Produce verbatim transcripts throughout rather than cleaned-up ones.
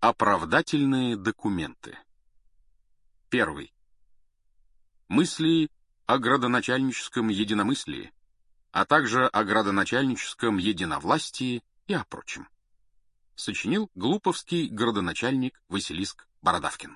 Оправдательные документы. Первый. Мысли о градоначальническом единомыслии, а также о градоначальническом единовластии и о прочем. Сочинил глуповский градоначальник Василиск Бородавкин.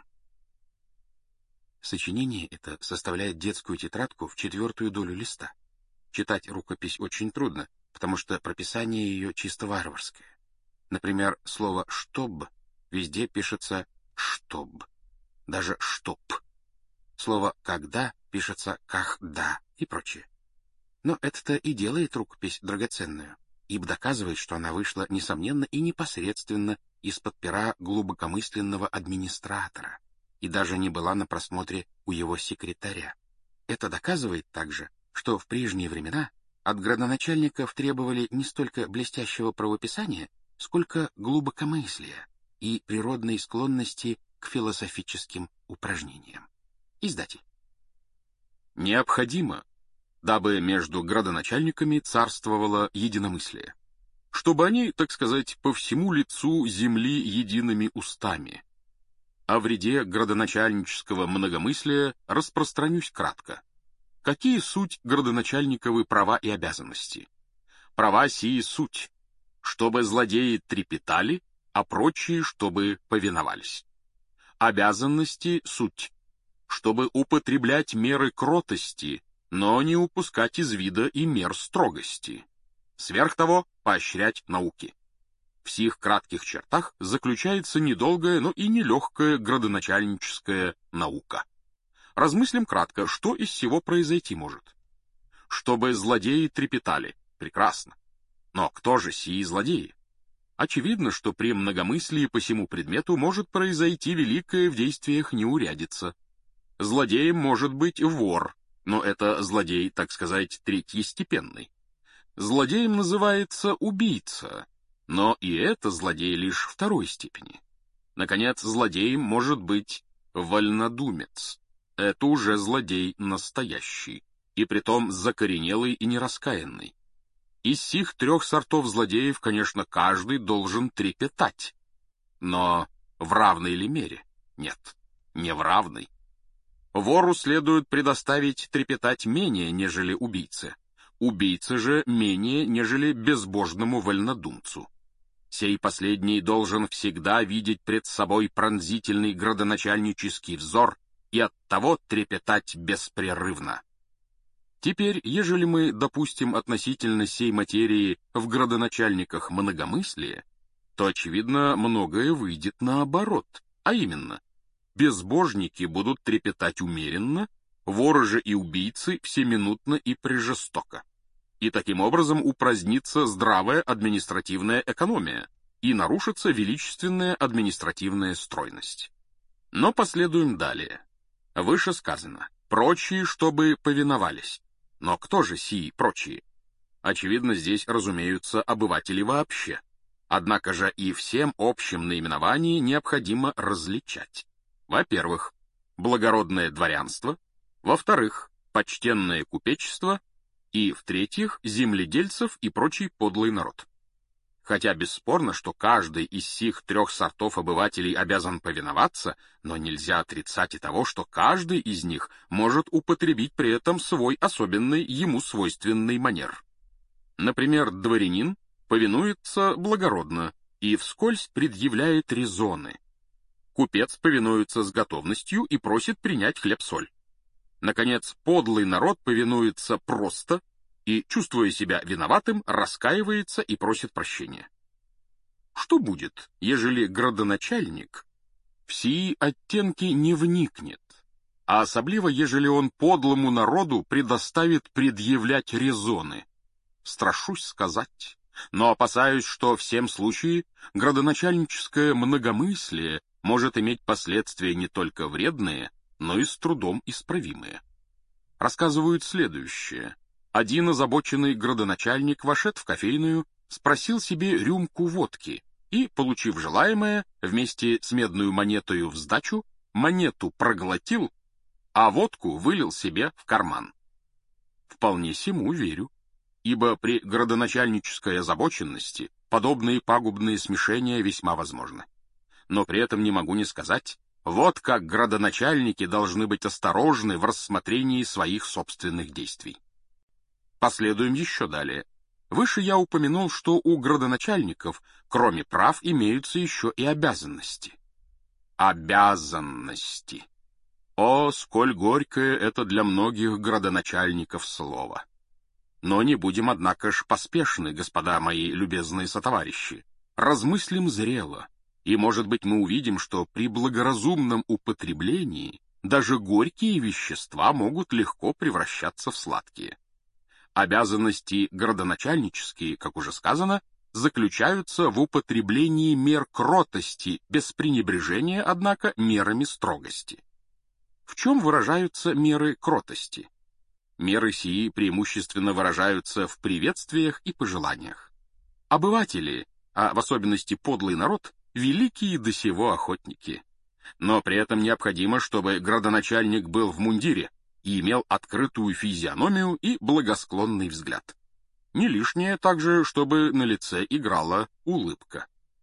Сочинение это составляет детскую тетрадку в четвертую долю листа. Читать рукопись очень трудно, потому что прописание ее чисто варварское. Например, слово «чтоб» везде пишется «чтоб», даже «чтоб». Слово «когда» пишется «кахда» и прочее. Но это-то и делает рукопись драгоценную, ибо доказывает, что она вышла, несомненно, и непосредственно из-под пера глубокомысленного администратора и даже не была на просмотре у его секретаря. Это доказывает также, что в прежние времена от градоначальников требовали не столько блестящего правописания, сколько глубокомыслия и природной склонности к философическим упражнениям. Издатель. Необходимо, дабы между градоначальниками царствовало единомыслие, чтобы они, так сказать, по всему лицу земли едиными устами. О вреде градоначальнического многомыслия распространюсь кратко. Какие суть градоначальниковы права и обязанности? Права сии суть, чтобы злодеи трепетали, а прочие, чтобы повиновались. Обязанности суть, чтобы употреблять меры кротости, но не упускать из вида и мер строгости. Сверх того, поощрять науки. В сих кратких чертах заключается недолгая, но и нелегкая градоначальническая наука. Размыслим кратко, что из всего произойти может. Чтобы злодеи трепетали. Прекрасно. Но кто же сии злодеи? Очевидно, что при многомыслии по сему предмету может произойти великое в действиях неурядица. Злодеем может быть вор, но это злодей, так сказать, третьестепенный. Злодеем называется убийца, но и это злодей лишь второй степени. Наконец, злодеем может быть вольнодумец. Это уже злодей настоящий, и притом закоренелый и нераскаянный. Из сих трех сортов злодеев, конечно, каждый должен трепетать. Но в равной ли мере? Нет, не в равной. Вору следует предоставить трепетать менее, нежели убийце. Убийце же менее, нежели безбожному вольнодумцу. Сей последний должен всегда видеть пред собой пронзительный градоначальнический взор и оттого трепетать беспрерывно. Теперь, ежели мы допустим относительно сей материи в градоначальниках многомыслие, то, очевидно, многое выйдет наоборот, а именно, безбожники будут трепетать умеренно, воры же и убийцы всеминутно и прежестоко. И таким образом упразднится здравая административная экономия и нарушится величественная административная стройность. Но последуем далее. Выше сказано, прочие, чтобы повиновались. Но кто же сии прочие? Очевидно, здесь разумеются обыватели вообще. Однако же и всем общим наименовании необходимо различать. Во-первых, благородное дворянство, во-вторых, почтенное купечество и, в-третьих, земледельцев и прочий подлый народ. Хотя бесспорно, что каждый из сих трех сортов обывателей обязан повиноваться, но нельзя отрицать и того, что каждый из них может употребить при этом свой особенный ему свойственный манер. Например, дворянин повинуется благородно и вскользь предъявляет резоны. Купец повинуется с готовностью и просит принять хлеб-соль. Наконец, подлый народ повинуется просто и, чувствуя себя виноватым, раскаивается и просит прощения. Что будет, ежели градоначальник в сии оттенки не вникнет, а особливо, ежели он подлому народу предоставит предъявлять резоны? Страшусь сказать, но опасаюсь, что в сем случае градоначальническое многомыслие может иметь последствия не только вредные, но и с трудом исправимые. Рассказывают следующее. Один озабоченный градоначальник вошед в кофейную, спросил себе рюмку водки и, получив желаемое, вместе с медную монетою в сдачу, монету проглотил, а водку вылил себе в карман. Вполне сему верю, ибо при градоначальнической озабоченности подобные пагубные смешения весьма возможны. но при этом не могу не сказать, вот как градоначальники должны быть осторожны в рассмотрении своих собственных действий. Последуем еще далее. Выше я упомянул, что у градоначальников, кроме прав, имеются еще и обязанности. Обязанности. О, сколь горькое это для многих градоначальников слово! Но не будем, однако ж, поспешны, господа мои любезные сотоварищи. Размыслим зрело, и, может быть, мы увидим, что при благоразумном употреблении даже горькие вещества могут легко превращаться в сладкие. Обязанности градоначальнические, как уже сказано, заключаются в употреблении мер кротости, без пренебрежения, однако, мерами строгости. В чем выражаются меры кротости? Меры сии преимущественно выражаются в приветствиях и пожеланиях. Обыватели, а в особенности подлый народ, великие до сего охотники. Но при этом необходимо, чтобы градоначальник был в мундире и имел открытую физиономию и благосклонный взгляд. Не лишнее также, чтобы на лице играла улыбка.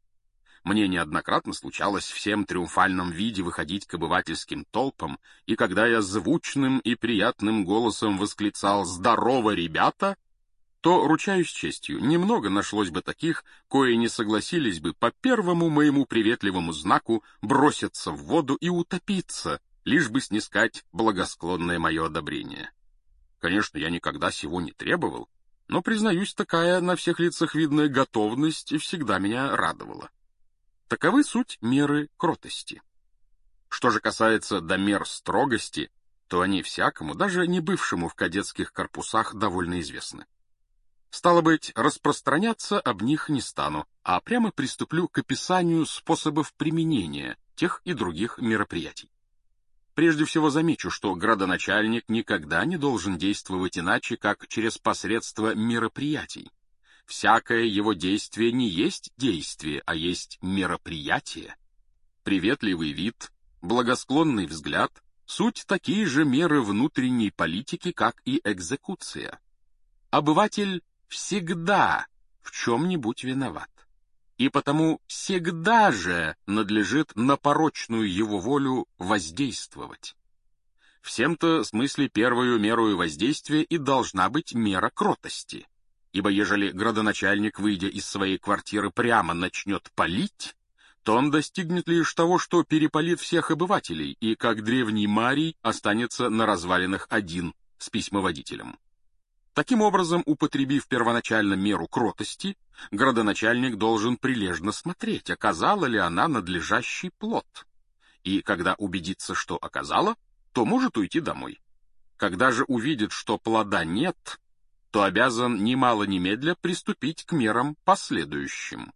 Мне неоднократно случалось в всем триумфальном виде выходить к обывательским толпам, и когда я звучным и приятным голосом восклицал «Здорово, ребята!», то, ручаюсь честью, немного нашлось бы таких, кои не согласились бы по первому моему приветливому знаку броситься в воду и утопиться, лишь бы снискать благосклонное мое одобрение. Конечно, я никогда сего не требовал, но, признаюсь, такая на всех лицах видная готовность всегда меня радовала. Таковы суть меры кротости. Что же касается до мер строгости, то они всякому, даже не бывшему в кадетских корпусах, довольно известны. Стало быть, распространяться об них не стану, а прямо приступлю к описанию способов применения тех и других мероприятий. Прежде всего замечу, что градоначальник никогда не должен действовать иначе, как через посредство мероприятий. Всякое его действие не есть действие, а есть мероприятие. Приветливый вид, благосклонный взгляд — суть такие же меры внутренней политики, как и экзекуция. Обыватель всегда в чем-нибудь виноват, и потому всегда же надлежит на порочную его волю воздействовать. В сем-то смысле первую мерою воздействия и должна быть мера кротости. Ибо ежели градоначальник, выйдя из своей квартиры, прямо начнет палить, то он достигнет лишь того, что перепалит всех обывателей, и, как древний Марий, останется на развалинах один с письмоводителем. Таким образом, употребив первоначально меру кротости, градоначальник должен прилежно смотреть, оказала ли она надлежащий плод. И когда убедится, что оказала, то может уйти домой. Когда же увидит, что плода нет, то обязан немало немедля приступить к мерам последующим.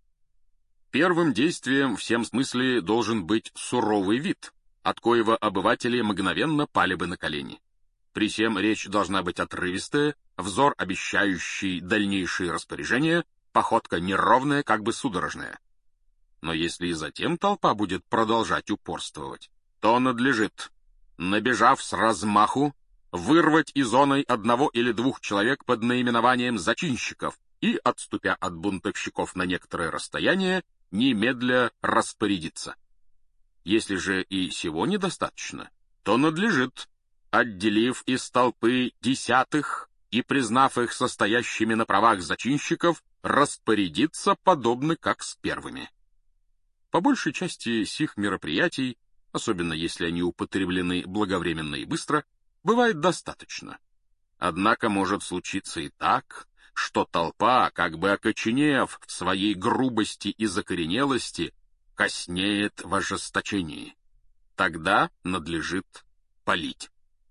Первым действием в всем смысле должен быть суровый вид, от коего обыватели мгновенно пали бы на колени. При сем речь должна быть отрывистая, взор обещающий дальнейшие распоряжения, походка неровная, как бы судорожная. Но если и затем толпа будет продолжать упорствовать, то надлежит, набежав с размаху, вырвать из оной одного или двух человек под наименованием зачинщиков и, отступя от бунтовщиков на некоторое расстояние, немедля распорядиться. Если же и сего недостаточно, то надлежит, отделив из толпы десятых и признав их состоящими на правах зачинщиков, распорядиться подобно как с первыми. По большей части сих мероприятий, особенно если они употреблены благовременно и быстро, бывает достаточно. Однако может случиться и так, что толпа, как бы окоченев в своей грубости и закоренелости, коснеет в ожесточении. Тогда надлежит палить.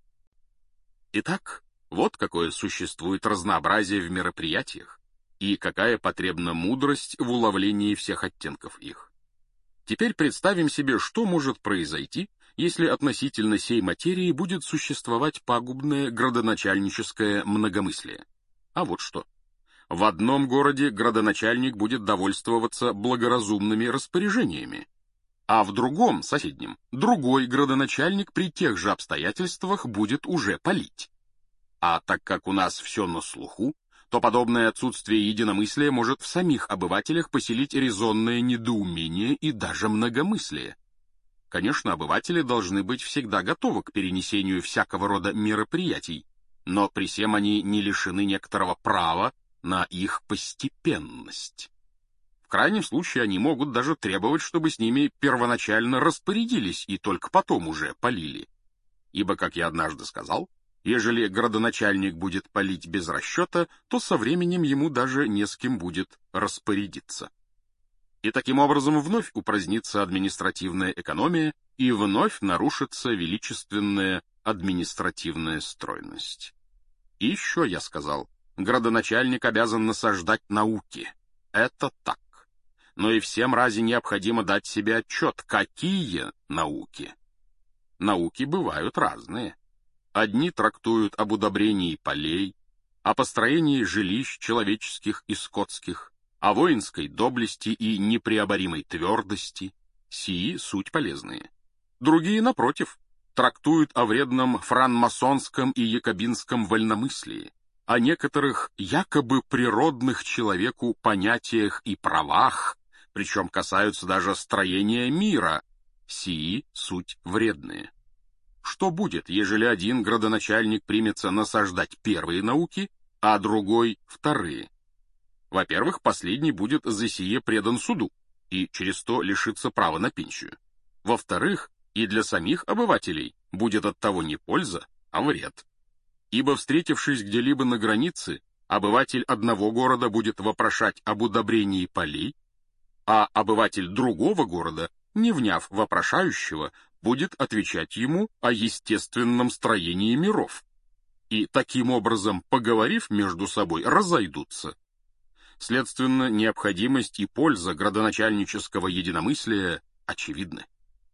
Итак, вот какое существует разнообразие в мероприятиях, и какая потребна мудрость в уловлении всех оттенков их. Теперь представим себе, что может произойти, если относительно сей материи будет существовать пагубное градоначальническое многомыслие. А вот что. В одном городе градоначальник будет довольствоваться благоразумными распоряжениями, а в другом, соседнем, другой градоначальник при тех же обстоятельствах будет уже палить. А так как у нас все на слуху, то подобное отсутствие единомыслия может в самих обывателях поселить резонное недоумение и даже многомыслие. Конечно, обыватели должны быть всегда готовы к перенесению всякого рода мероприятий, но при сем они не лишены некоторого права на их постепенность. В крайнем случае они могут даже требовать, чтобы с ними первоначально распорядились и только потом уже полили. Ибо, как я однажды сказал, ежели градоначальник будет полить без расчета, то со временем ему даже не с кем будет распорядиться. И таким образом вновь упразднится административная экономия, и вновь нарушится величественная административная стройность. И еще я сказал, градоначальник обязан насаждать науки. Это так. Но и всем рази необходимо дать себе отчет, какие науки. Науки бывают разные. Одни трактуют об удобрении полей, о построении жилищ человеческих и скотских, о воинской доблести и непреоборимой твердости, сии суть полезные. Другие, напротив, трактуют о вредном франмасонском и якобинском вольномыслии, о некоторых якобы природных человеку понятиях и правах, причем касаются даже строения мира, сии суть вредные. Что будет, ежели один градоначальник примется насаждать первые науки, а другой — вторые? Во-первых, последний будет за сие предан суду и через то лишится права на пенсию. Во-вторых, и для самих обывателей будет от того не польза, а вред. Ибо, встретившись где-либо на границе, обыватель одного города будет вопрошать об удобрении полей, а обыватель другого города, не вняв вопрошающего, будет отвечать ему о естественном строении миров. И таким образом, поговорив между собой, разойдутся. Следственно, необходимость и польза градоначальнического единомыслия очевидны.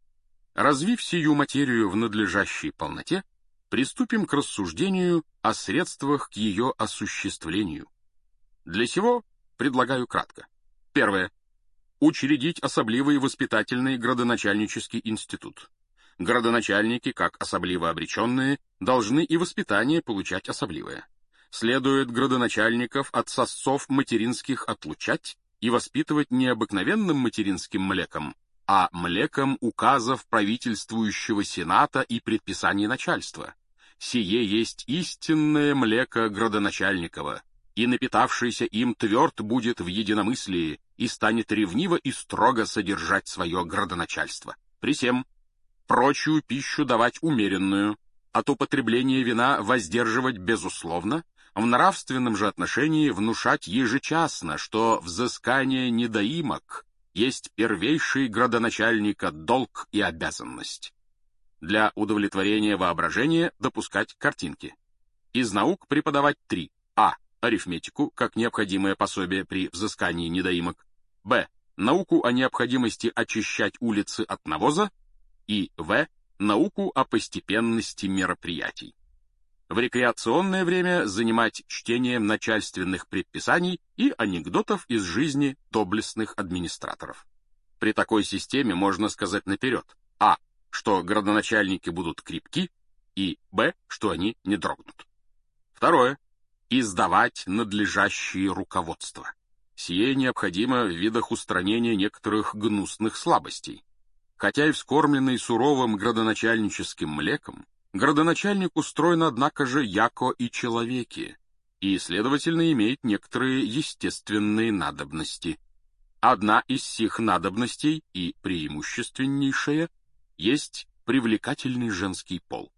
Развив сию материю в надлежащей полноте, приступим к рассуждению о средствах к ее осуществлению. Для сего предлагаю кратко. Первое. Учредить особливый воспитательный градоначальнический институт. Градоначальники, как особливо обреченные, должны и воспитание получать особливое. Следует градоначальников от сосцов материнских отлучать и воспитывать не обыкновенным материнским млеком, а млеком указов правительствующего сената и предписаний начальства. Сие есть истинное млеко градоначальникова, и напитавшийся им тверд будет в единомыслии и станет ревниво и строго содержать свое градоначальство. При сем прочую пищу давать умеренную, от употребления вина воздерживать безусловно, в нравственном же отношении внушать ежечасно, что взыскание недоимок есть первейший градоначальника долг и обязанность. Для удовлетворения воображения допускать картинки. Из наук преподавать три. А. Арифметику, как необходимое пособие при взыскании недоимок. Б. Науку о необходимости очищать улицы от навоза. И В. Науку о постепенности мероприятий. В рекреационное время занимать чтением начальственных предписаний и анекдотов из жизни доблестных администраторов. При такой системе можно сказать наперед: А. Что градоначальники будут крепки, и Б. Что они не дрогнут. Второе. Издавать надлежащие руководства. Сие необходимо в видах устранения некоторых гнусных слабостей. Хотя и вскормленный суровым градоначальническим млеком, градоначальник устроен, однако же, яко и человеки, и, следовательно, имеет некоторые естественные надобности. Одна из сих надобностей, и преимущественнейшая, есть привлекательный женский пол.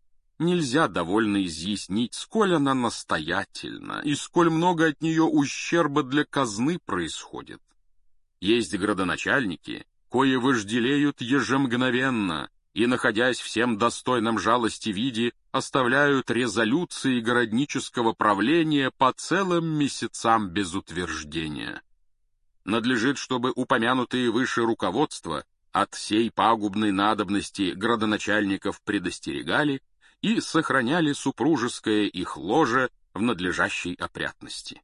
Нельзя довольно изъяснить, сколь она настоятельна, и сколь много от нее ущерба для казны происходит. Есть градоначальники, кои вожделеют ежемгновенно, и, находясь всем достойном жалости виде, оставляют резолюции городнического правления по целым месяцам без утверждения. Надлежит, чтобы упомянутые выше руководства от сей пагубной надобности градоначальников предостерегали и сохраняли супружеское их ложе в надлежащей опрятности.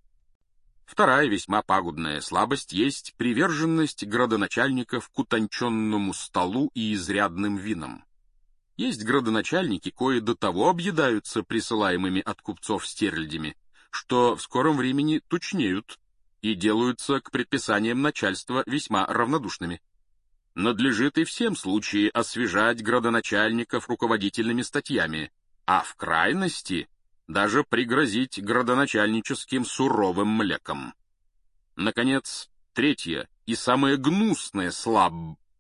Вторая весьма пагубная слабость есть приверженность градоначальников к утонченному столу и изрядным винам. Есть градоначальники, кои до того объедаются присылаемыми от купцов стерлядями, что в скором времени тучнеют и делаются к предписаниям начальства весьма равнодушными. Надлежит и в всем случае освежать градоначальников руководительными статьями, а в крайности даже пригрозить градоначальническим суровым млеком. Наконец, третье и самое гнусное слаб...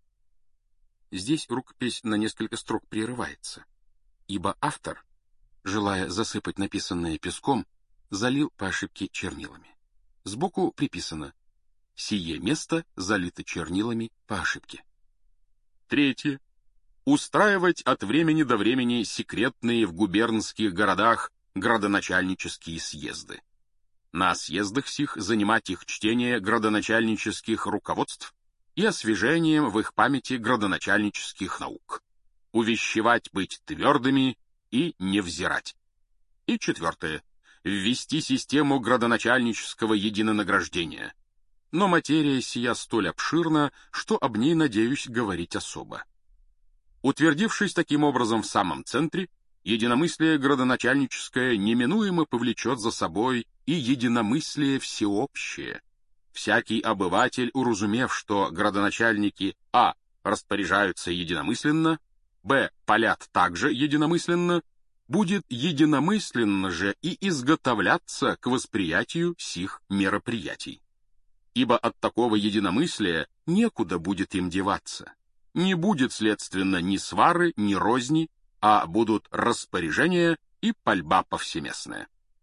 Здесь рукопись на несколько строк прерывается, ибо автор, желая засыпать написанное песком, залил по ошибке чернилами. Сбоку приписано: «Сие место залито чернилами по ошибке». Третье. Устраивать от времени до времени секретные в губернских городах градоначальнические съезды. На съездах сих занимать их чтение градоначальнических руководств и освежением в их памяти градоначальнических наук. Увещевать быть твердыми и не взирать. И четвертое. Ввести систему градоначальнического единонаграждения. Но материя сия столь обширна, что об ней надеюсь говорить особо. Утвердившись таким образом в самом центре, единомыслие градоначальническое неминуемо повлечет за собой и единомыслие всеобщее. Всякий обыватель, уразумев, что градоначальники а. распоряжаются единомысленно, б. палят также единомысленно, будет единомысленно же и изготовляться к восприятию сих мероприятий. Ибо от такого единомыслия некуда будет им деваться. Не будет, следственно, ни свары, ни розни, а будут распоряжения и пальба повсеместная.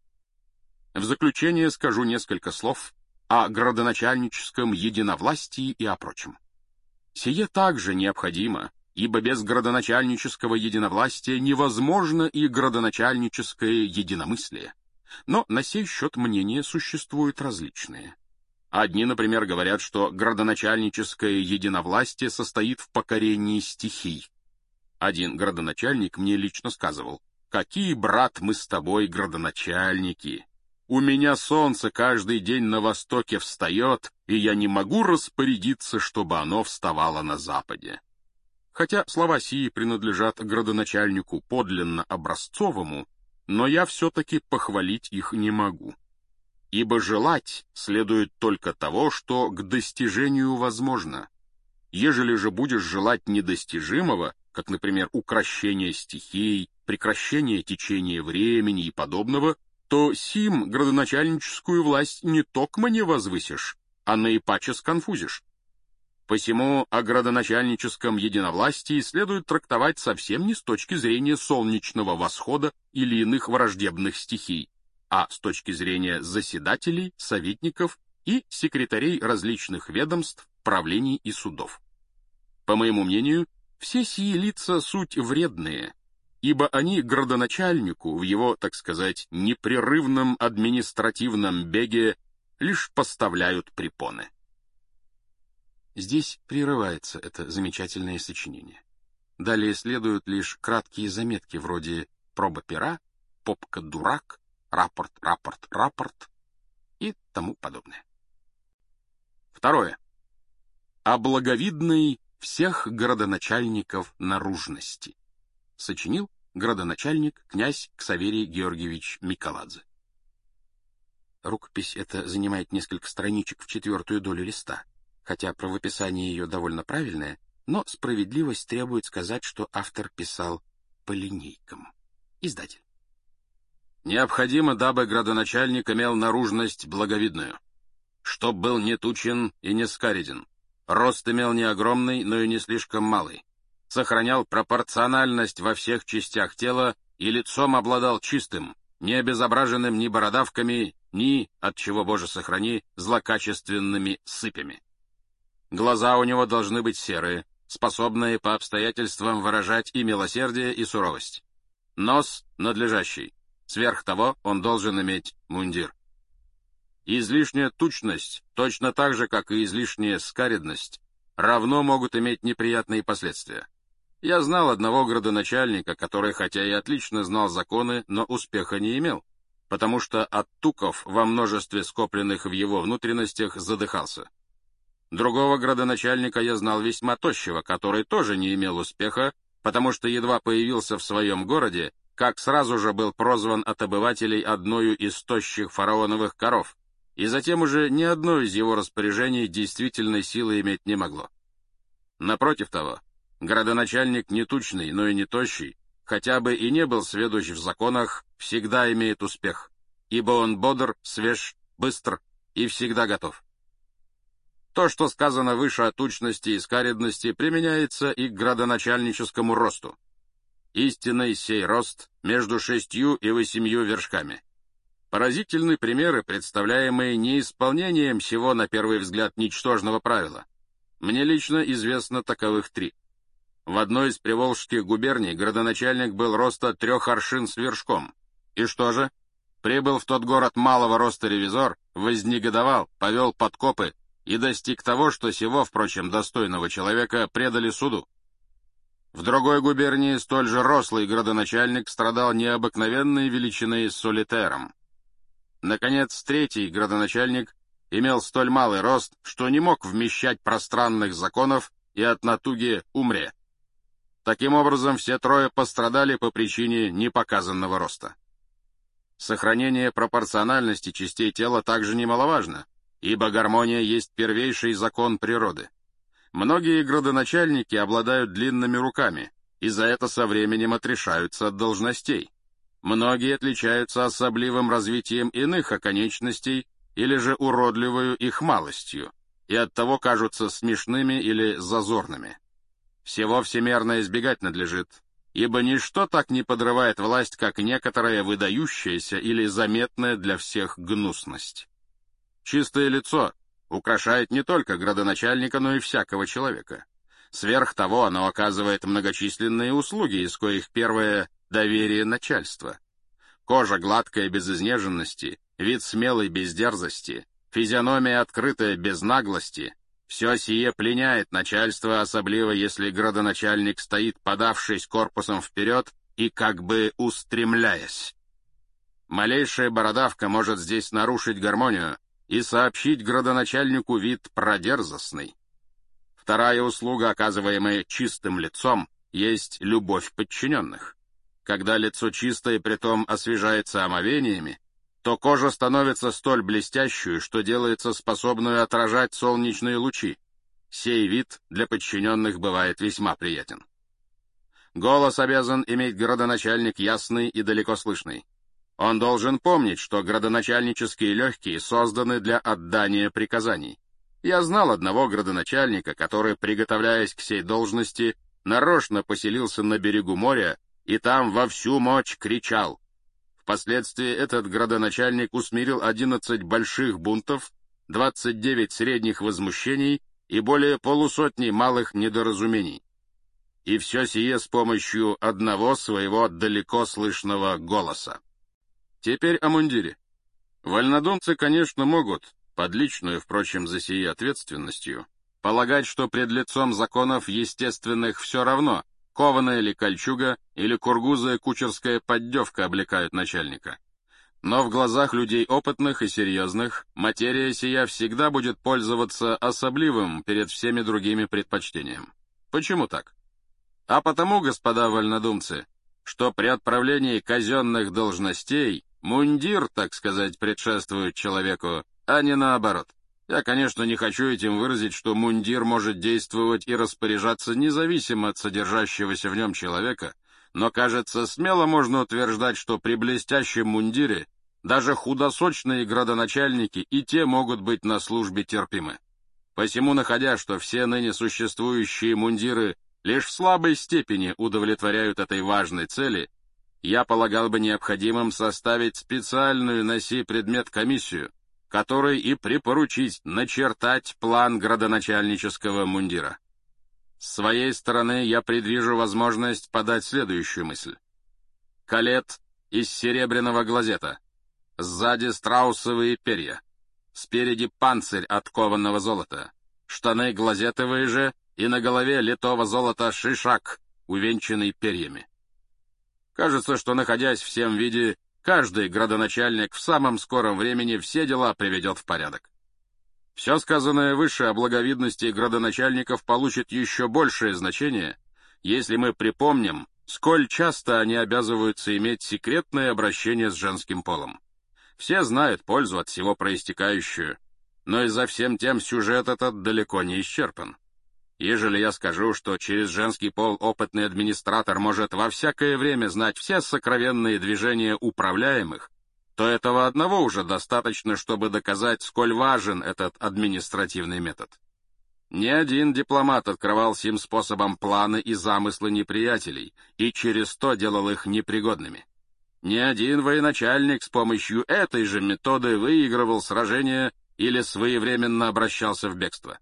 В заключение скажу несколько слов о градоначальническом единовластии и о прочем. Сие также необходимо, ибо без градоначальнического единовластия невозможно и градоначальническое единомыслие. Но на сей счет мнения существуют различные. Одни, например, говорят, что градоначальническое единовластие состоит в покорении стихий. Один градоначальник мне лично сказывал: «Какие, брат, мы с тобой градоначальники! У меня солнце каждый день на востоке встает, и я не могу распорядиться, чтобы оно вставало на западе». Хотя слова сии принадлежат градоначальнику подлинно образцовому, но я все-таки похвалить их не могу. Ибо желать следует только того, что к достижению возможно. Ежели же будешь желать недостижимого, как, например, укрощение стихий, прекращение течения времени и подобного, то сим градоначальническую власть не токмо не возвысишь, а наипаче сконфузишь. Посему о градоначальническом единовластии следует трактовать совсем не с точки зрения солнечного восхода или иных враждебных стихий, а с точки зрения заседателей, советников и секретарей различных ведомств, правлений и судов. По моему мнению, все сии лица суть вредные, ибо они градоначальнику в его, так сказать, непрерывном административном беге лишь поставляют препоны. Здесь прерывается это замечательное сочинение. Далее следуют лишь краткие заметки вроде «проба пера», «попка-дурак», «рапорт, рапорт, рапорт» и тому подобное. Второе. О благовидной всех градоначальников наружности. Сочинил градоначальник князь Ксаверий Георгиевич Миколадзе. Рукопись эта занимает несколько страничек в четвертую долю листа. Хотя правописание ее довольно правильное, но справедливость требует сказать, что автор писал по линейкам. Издатель. Необходимо, дабы градоначальник имел наружность благовидную, чтоб был не тучен и не скареден, рост имел не огромный, но и не слишком малый, сохранял пропорциональность во всех частях тела и лицом обладал чистым, не обезображенным ни бородавками, ни, от чего, Боже сохрани, злокачественными сыпями. Глаза у него должны быть серые, способные по обстоятельствам выражать и милосердие, и суровость. Нос надлежащий. Сверх того он должен иметь мундир. Излишняя тучность, точно так же, как и излишняя скаредность, равно могут иметь неприятные последствия. Я знал одного градоначальника, который, хотя и отлично знал законы, но успеха не имел, потому что от туков во множестве скопленных в его внутренностях задыхался. Другого градоначальника я знал весьма тощего, который тоже не имел успеха, потому что едва появился в своем городе, как сразу же был прозван от обывателей одною из тощих фараоновых коров, и затем уже ни одно из его распоряжений действительной силы иметь не могло. Напротив того, градоначальник не тучный, но и не тощий, хотя бы и не был сведущ в законах, всегда имеет успех, ибо он бодр, свеж, быстр и всегда готов. То, что сказано выше о тучности и скаредности, применяется и к градоначальническому росту. Истинный сей рост между шестью и восемью вершками. Поразительны примеры, представляемые неисполнением сего, на первый взгляд, ничтожного правила. Мне лично известно таковых три. В одной из приволжских губерний градоначальник был роста трех аршин с вершком. И что же? Прибыл в тот город малого роста ревизор, вознегодовал, повел подкопы и достиг того, что сего, впрочем, достойного человека предали суду. В другой губернии столь же рослый градоначальник страдал необыкновенной величиной солитером. Наконец, третий градоначальник имел столь малый рост, что не мог вмещать пространных законов и от натуги умре. Таким образом, все трое пострадали по причине непоказанного роста. Сохранение пропорциональности частей тела также немаловажно, ибо гармония есть первейший закон природы. Многие градоначальники обладают длинными руками, и за это со временем отрешаются от должностей. Многие отличаются особливым развитием иных оконечностей или же уродливою их малостью, и оттого кажутся смешными или зазорными. Всего всемерно избегать надлежит, ибо ничто так не подрывает власть, как некоторая выдающаяся или заметная для всех гнусность. Чистое лицо украшает не только градоначальника, но и всякого человека. Сверх того, оно оказывает многочисленные услуги, из коих первое — доверие начальства. Кожа гладкая без изнеженности, вид смелый без дерзости, физиономия открытая без наглости — все сие пленяет начальство, особливо если градоначальник стоит, подавшись корпусом вперед и как бы устремляясь. Малейшая бородавка может здесь нарушить гармонию и сообщить градоначальнику вид продерзостный. Вторая услуга, оказываемая чистым лицом, есть любовь подчиненных. Когда лицо чистое, притом освежается омовениями, то кожа становится столь блестящую, что делается способную отражать солнечные лучи. Сей вид для подчиненных бывает весьма приятен. Голос обязан иметь градоначальник ясный и далеко слышный. Он должен помнить, что градоначальнические легкие созданы для отдания приказаний. Я знал одного градоначальника, который, приготовляясь к сей должности, нарочно поселился на берегу моря и там во всю мощь кричал. Впоследствии этот градоначальник усмирил одиннадцать больших бунтов, двадцать девять средних возмущений и более полусотни малых недоразумений. И все сие с помощью одного своего далеко слышного голоса. Теперь о мундире. Вольнодумцы, конечно, могут, под личную, впрочем, за сие ответственностью, полагать, что пред лицом законов естественных все равно, кованая ли кольчуга или кургузая кучерская поддевка облекают начальника. Но в глазах людей опытных и серьезных материя сия всегда будет пользоваться особливым перед всеми другими предпочтением. Почему так? А потому, господа вольнодумцы, что при отправлении казенных должностей мундир, так сказать, предшествует человеку, а не наоборот. Я, конечно, не хочу этим выразить, что мундир может действовать и распоряжаться независимо от содержащегося в нем человека, но, кажется, смело можно утверждать, что при блестящем мундире даже худосочные градоначальники и те могут быть на службе терпимы. Посему, находя, что все ныне существующие мундиры лишь в слабой степени удовлетворяют этой важной цели, я полагал бы необходимым составить специальную на сей предмет комиссию, которой и припоручить начертать план градоначальнического мундира. С своей стороны я предвижу возможность подать следующую мысль. Калет из серебряного глазета, сзади страусовые перья, спереди панцирь от кованого золота, штаны глазетовые же и на голове литого золота шишак, увенчанный перьями. Кажется, что, находясь в всем виде, каждый градоначальник в самом скором времени все дела приведет в порядок. Все сказанное выше о благовидности градоначальников получит еще большее значение, если мы припомним, сколь часто они обязываются иметь секретное обращение с женским полом. Все знают пользу от всего проистекающую, но и за всем тем сюжет этот далеко не исчерпан. Ежели я скажу, что через женский пол опытный администратор может во всякое время знать все сокровенные движения управляемых, то этого одного уже достаточно, чтобы доказать, сколь важен этот административный метод. Ни один дипломат открывал сим способом планы и замыслы неприятелей, и через то делал их непригодными. Ни один военачальник с помощью этой же методы выигрывал сражения или своевременно обращался в бегство.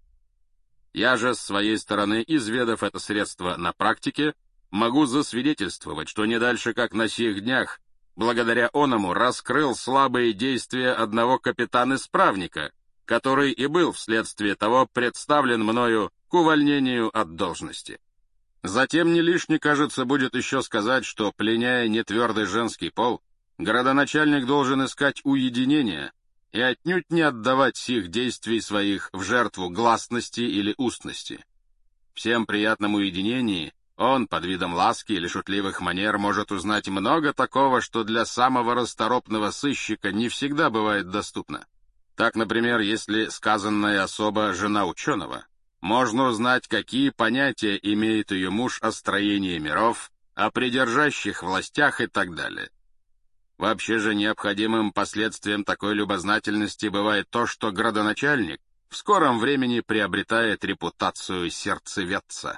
Я же, с своей стороны, изведав это средство на практике, могу засвидетельствовать, что не дальше как на сих днях, благодаря оному, раскрыл слабые действия одного капитана-исправника, который и был вследствие того представлен мною к увольнению от должности. Затем не лишне, кажется, будет еще сказать, что, пленяя нетвердый женский пол, городоначальник должен искать уединения и отнюдь не отдавать сих действий своих в жертву гласности или устности. Всем приятном уединении он, под видом ласки или шутливых манер, может узнать много такого, что для самого расторопного сыщика не всегда бывает доступно. Так, например, если сказанная особа жена ученого, можно узнать, какие понятия имеет ее муж о строении миров, о придержащих властях и так далее. Вообще же необходимым последствием такой любознательности бывает то, что градоначальник в скором времени приобретает репутацию сердцеведца.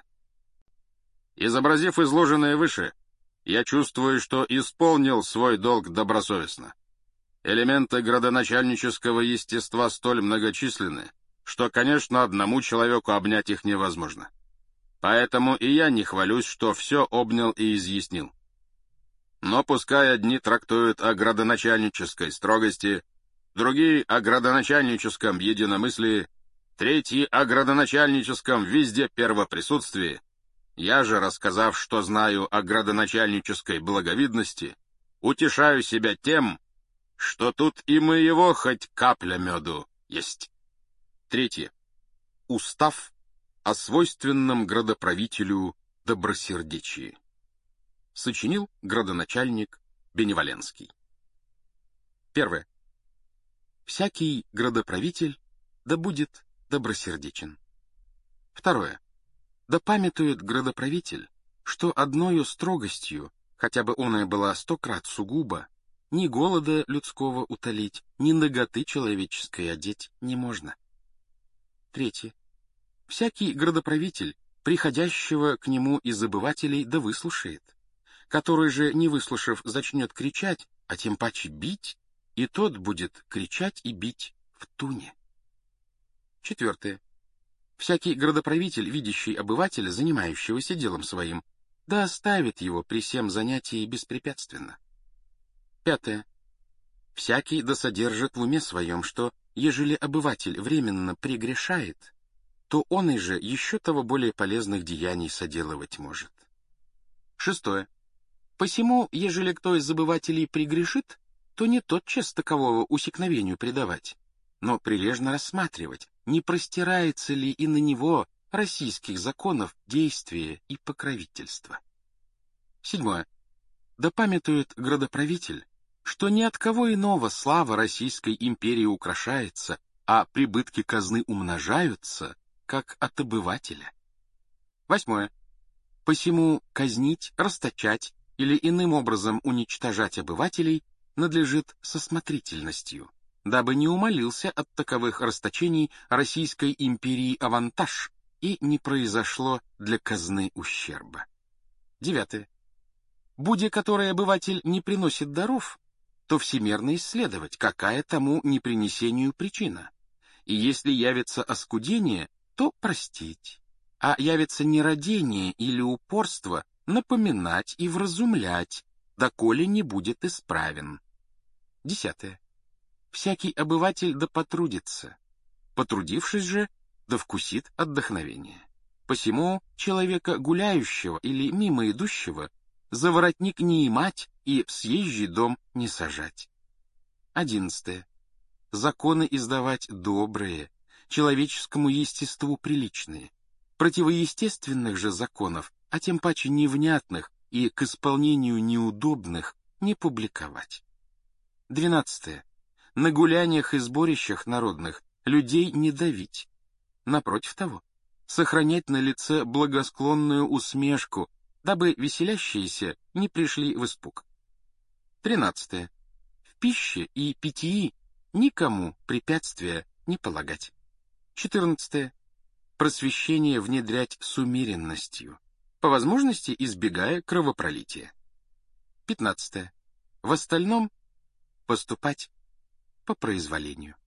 Изобразив изложенное выше, я чувствую, что исполнил свой долг добросовестно. Элементы градоначальнического естества столь многочисленны, что, конечно, одному человеку обнять их невозможно. Поэтому и я не хвалюсь, что все обнял и изъяснил. Но пускай одни трактуют о градоначальнической строгости, другие — о градоначальническом единомыслии, третьи — о градоначальническом везде первоприсутствии, я же, рассказав, что знаю о градоначальнической благовидности, утешаю себя тем, что тут и моего хоть капля меду есть. Третье. Устав о свойственном градоправителю добросердечии. Сочинил градоначальник Беневоленский. Первое. Всякий градоправитель да будет добросердечен. Второе. Да памятует градоправитель, что одною строгостью, хотя бы оная была сто крат сугубо, ни голода людского утолить, ни наготы человеческой одеть не можно. Третье. Всякий градоправитель, приходящего к нему из обывателей, да выслушает, который же, не выслушав, зачнет кричать, а тем паче бить, и тот будет кричать и бить в туне. Четвертое. Всякий градоправитель, видящий обывателя, занимающегося делом своим, да оставит его при всем занятии беспрепятственно. Пятое. Всякий да содержит в уме своем, что, ежели обыватель временно прегрешает, то он и же еще того более полезных деяний соделывать может. Шестое. Посему, ежели кто из обывателей прегрешит, то не тотчас такового усекновению предавать, но прилежно рассматривать, не простирается ли и на него российских законов действие и покровительство. Седьмое. Да памятует градоправитель, что ни от кого иного слава Российской империи украшается, а прибытки казны умножаются, как от обывателя. Восьмое. Посему казнить, расточать или иным образом уничтожать обывателей надлежит со смотрительностью, дабы не умалился от таковых расточений Российской империи авантаж и не произошло для казны ущерба. Девятое. Будя который обыватель не приносит даров, то всемерно исследовать, какая тому непринесению причина, и если явится оскудение, то простить, а явится нерадение или упорство, напоминать и вразумлять, доколе не будет исправен. Десятое. Всякий обыватель да потрудится, потрудившись же, да вкусит отдохновение. Посему человека гуляющего или мимо идущего за воротник не имать и в съезжий дом не сажать. Одиннадцатое. Законы издавать добрые, человеческому естеству приличные. Противоестественных же законов, а тем паче невнятных, и к исполнению неудобных не публиковать. Двенадцатое. На гуляниях и сборищах народных людей не давить. Напротив того, сохранять на лице благосклонную усмешку, дабы веселящиеся не пришли в испуг. Тринадцатое. В пище и питьи никому препятствия не полагать. Четырнадцатое. Просвещение внедрять с умеренностью, по возможности избегая кровопролития. Пятнадцатое. В остальном поступать по произволению.